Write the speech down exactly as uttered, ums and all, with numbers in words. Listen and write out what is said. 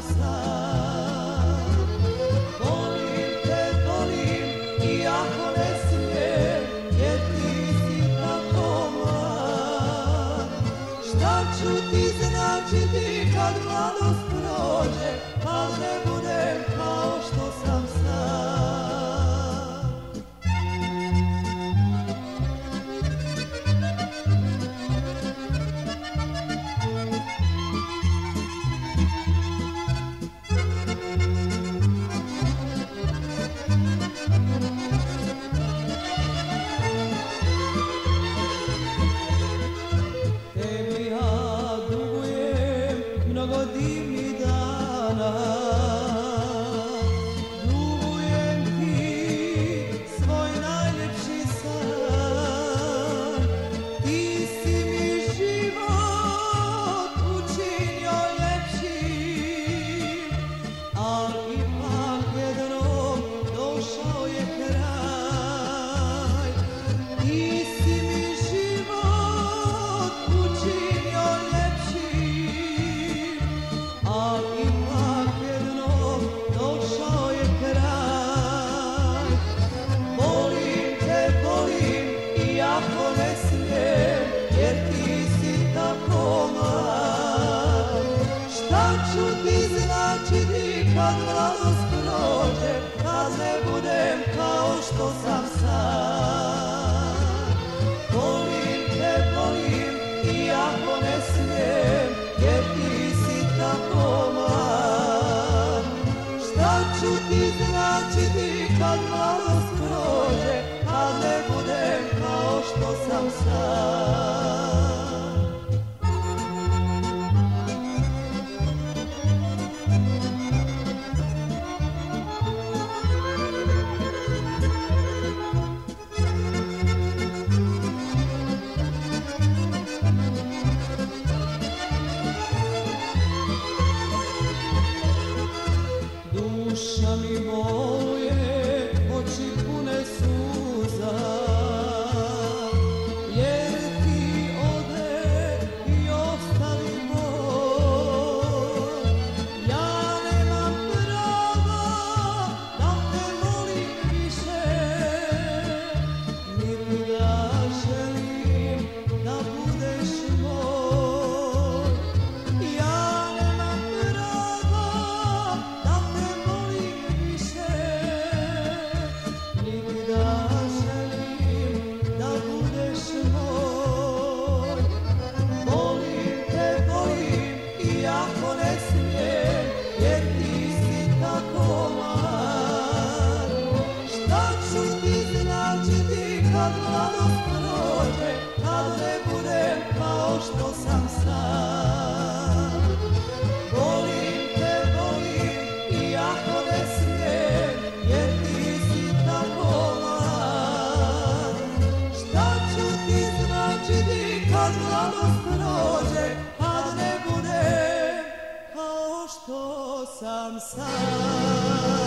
sam. Volim te, volim, iako ne smijem, jer ti si tako mlad. Šta ću ti značiti kad mladost prođe, kad ne budem kao što sam sad. Tebi ja dugujem mnogo divnih dana, dugujem ti svoj najljepši san. Ti si mi život učinio ljepšim, al ipak jednom došao je kraj. Ti si mi život učinio ljepšim, al ipak jednom došao je kraj. Volim te, volim, iako ne smijem, jer ti si tako mlad. Šta ću ti značiti kad mladost prođe, kad ne budem kao što sam sad. Volim te, volim, iako ne smijem, jer ti si tako mlad. Šta ću ti značiti kad mladost prođe, kad ne budem kao što sam sad. Duša mi boluje, oči pune suza, jer ti ode i ostavi bol. Ja nemam prava da te volim više, niti da želim da budeš moj. Ja nemam prava da te volim više, niti da želim da budeš moj. Volim te, volim, iako ne smijem, jer ti si tako mlad. Šta ću ti značiti kad mladost prođe, kad ne budem kao što sam sad. Volim te, volim, iako ne smijem, jer ti si tako mlad. Šta ću ti značiti kad mladost prođe, kad ne budem kao što sam sad.